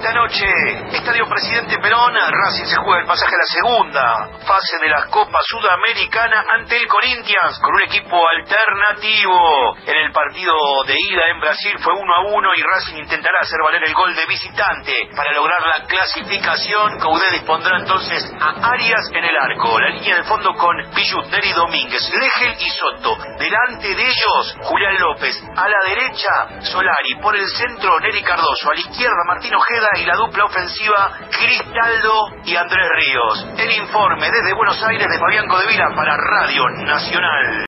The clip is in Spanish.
Esta noche, Estadio Presidente Perón, Racing se juega el pasaje a la segunda fase de la Copa Sudamericana ante el Corinthians, con un equipo alternativo. En el partido de ida en Brasil fue 1-1 y Racing intentará hacer valer el gol de visitante para lograr la clasificación. Coudet dispondrá entonces a Arias en el arco, la línea de fondo con Pichut, Neri Domínguez, Legel y Soto. Delante de ellos, Julián López. A la derecha, Solari. Por el centro, Neri Cardoso. A la izquierda, Martín Ojeda, y la dupla ofensiva, Cristaldo y Andrés Ríos. El informe desde Buenos Aires de Fabián Codevila para Radio Nacional.